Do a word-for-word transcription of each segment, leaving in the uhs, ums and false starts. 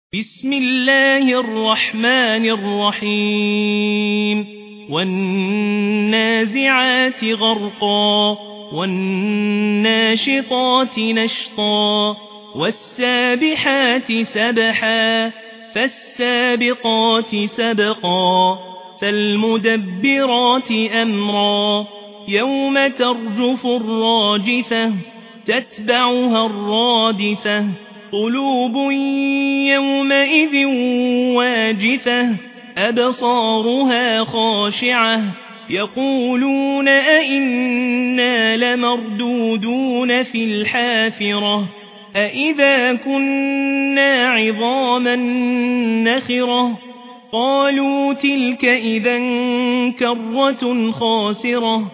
بسم الله الرحمن الرحيم والنازعات غرقا والناشطات نشطا والسابحات سبحا فالسابقات سبقا فالمدبرات أمرا يوم ترجف الراجفة تتبعها الرادفة قلوب يومئذ واجفة أبصارها خاشعة يقولون أئنا لمردودون في الحافرة أئذا كنا عظاما نخرة قالوا تلك إذا كرة خاسرة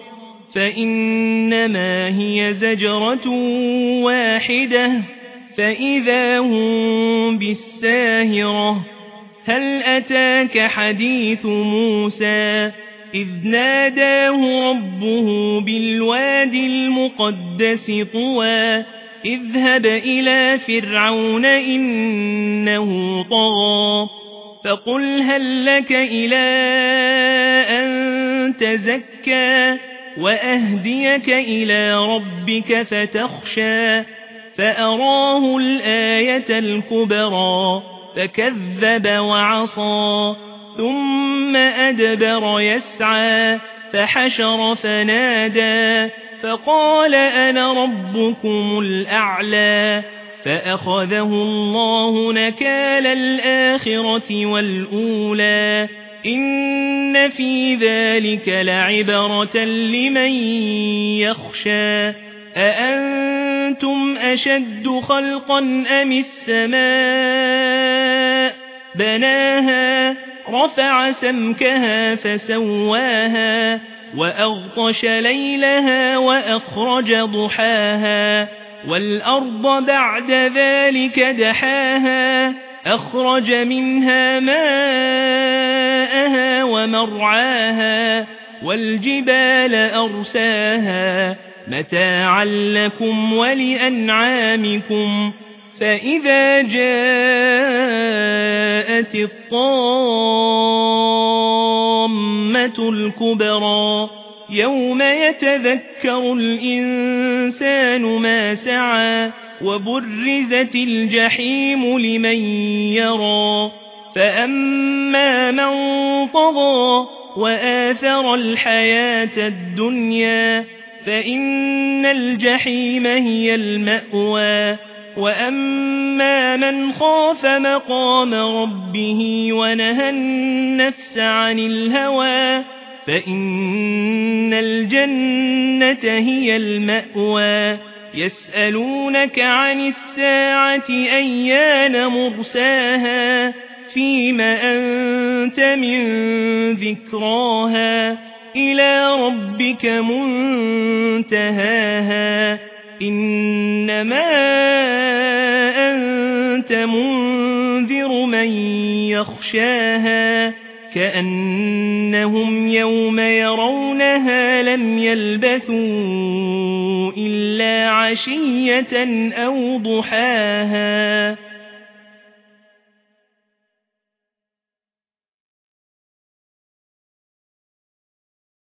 فإنما هي زجرة واحدة فإذا هم بالساهرة هل أتاك حديث موسى إذ ناداه ربه بالوادي المقدس طوى اذهب إلى فرعون إنه طغى فقل هل لك إلى أن تزكى وأهديك إلى ربك فتخشى فأراه الآية الكبرى فكذب وعصى ثم أدبر يسعى فحشر فنادى فقال أنا ربكم الأعلى فأخذه الله نكال الآخرة والأولى إن في ذلك لعبرة لمن يخشى أأنتم أشد خلقا أم السماء بناها رفع سمكها فسواها وأغطش ليلها وأخرج ضحاها والأرض بعد ذلك دحاها أخرج منها ماءها ومرعاها والجبال أرساها متاعا لكم ولأنعامكم فإذا جاءت الطامة الكبرى يوم يتذكر الإنسان ما سعى وبرزت الجحيم لمن يرى فأما من طغى وآثر الحياة الدنيا فإن الجحيم هي المأوى وأما من خاف مقام ربه ونهى النفس عن الهوى فإن الجنة هي المأوى يسألونك عن الساعة أيان مرساها فيم أنت من ذكراها إلى ربك منتهاها إنما أنت منذر من يخشاها كأنهم يوم يرونها لم يلبثوا إلا عشية أو ضحاها.